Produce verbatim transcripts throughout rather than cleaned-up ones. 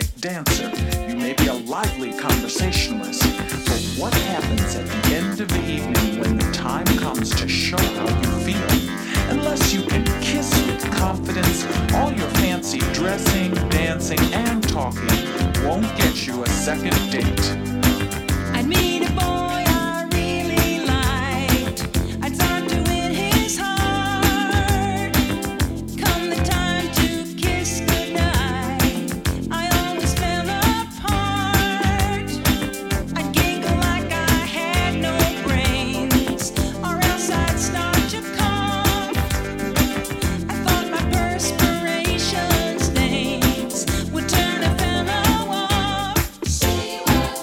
dancer. You may be a lively conversationalist. But what happens at the end of the evening when the time comes to show how you feel? Unless you can kiss with confidence, all your fancy dressing, dancing, and talking won't get you a second date. I'd meet a boy I really liked. I'd start to win his heart. Come the time to kiss goodnight, I always fell apart. I'd giggle like I had no brains, or else I'd start to cough. I thought my perspiration stains would turn a fellow off. She was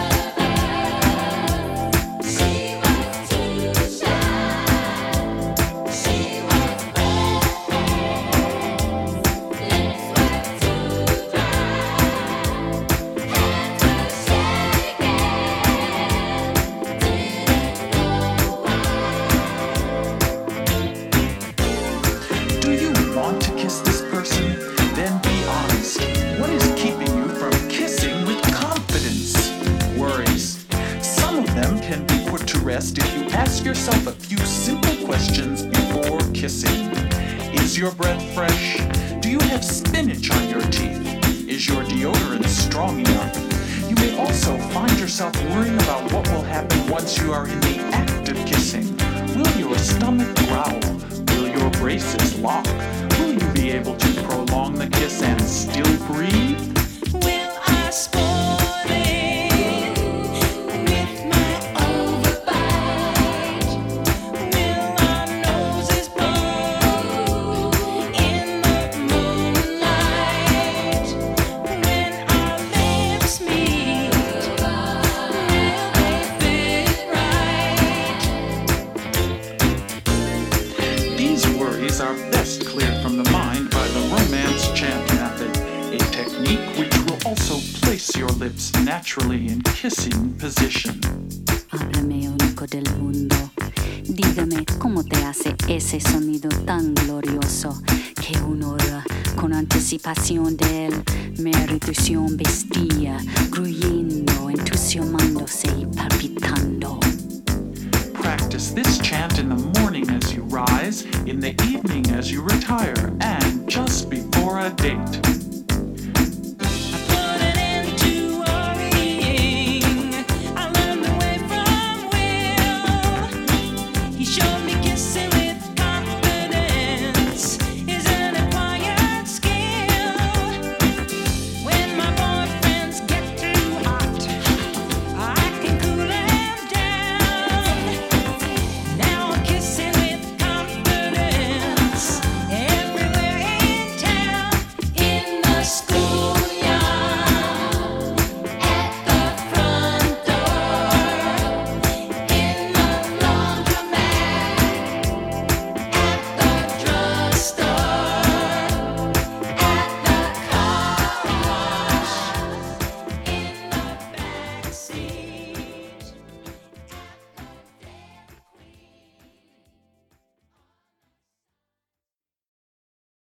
nervous, she was too shy, she was breathless, lips were too dry, hands were shaking, didn't know why. Do you want to kiss this person? Then be honest. What is keeping you from kissing with confidence? Worries. Some of them can be put to rest if you ask yourself a few simple questions before kissing. Is your breath fresh? Do you have spinach on your teeth? Is your deodorant strong enough? You may also find yourself worrying about what will happen once you are in the act of kissing. Will your stomach growl? Will your braces lock? Will you be able to prolong the kiss and still breathe? Will I spoil it with my overbite? Will our noses blow in the moonlight? When our lips meet, will they fit right? These worries are best cleared from the mind by the romance chant method, a technique which will also place your lips naturally in kissing position. Háblame, único del mundo. Dígame cómo te hace ese sonido tan glorioso que una hora con anticipación de él mi irritación vestía, gruyendo, entusiasmándose y palpitando. Practice this chant in the morning as you rise, in the evening as you retire, and just before a date.